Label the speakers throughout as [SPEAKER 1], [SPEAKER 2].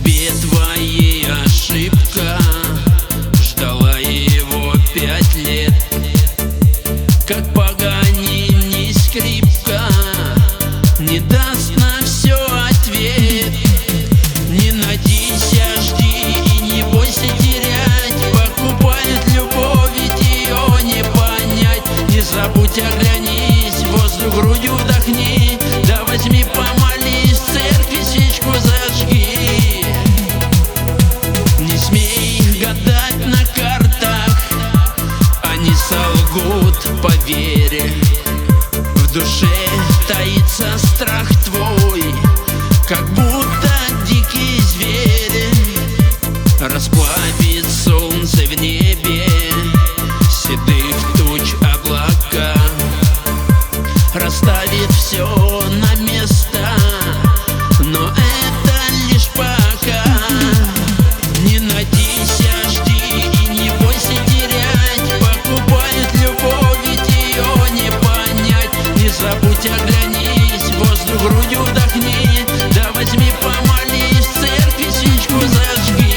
[SPEAKER 1] судьбе твоей ошибка, ждала его 5 лет. Как Паганини скрипка не даст на все ответ. Не надейся, жди и не бойся терять. Покупает любовь, ведь ее не понять. Не забудь, оглянись, воздух грудью вдохни. Да возьми, помолись, в церкви свечку зажги. Не смей гадать на картах, они солгут, поверь. В душе таится страх твой, как будто дикий зверь. Расплавит солнце в небе седых туч облака, расставит все на место, но это лишь пока. Не надейся, жди и не бойся терять. Покупает любовь, ведь ее не понять. Не забудь, оглянись, воздух грудью вдохни. Да возьми, помолись, в церкви свечку зажги.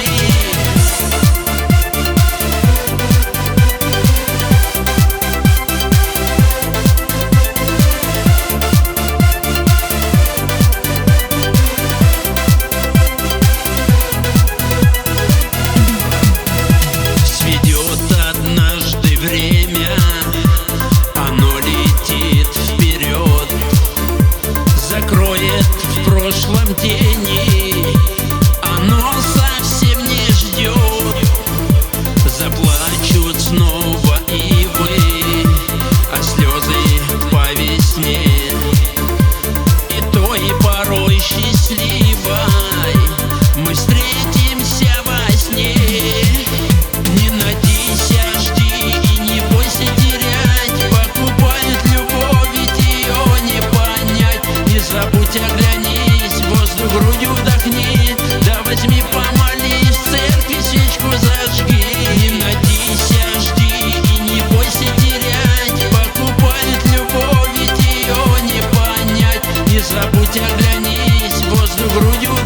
[SPEAKER 1] Однажды время, оно летит вперед, закроет в прошлом тени, оно совсем не ждет. Заплачут снова ивы, а слезы по весне, и той порой счастливой мы встретимся во сне. Не надейся, жди и не бойся терять. Покупает любовь, ведь ее не понять. Не забудь, оглянись, воздух грудью вдохни. Да возьми, помолись, в церкви свечку зажги. Не надейся, жди и не бойся терять. Покупает любовь, ведь ее не понять. Не забудь, оглянись, воздух грудью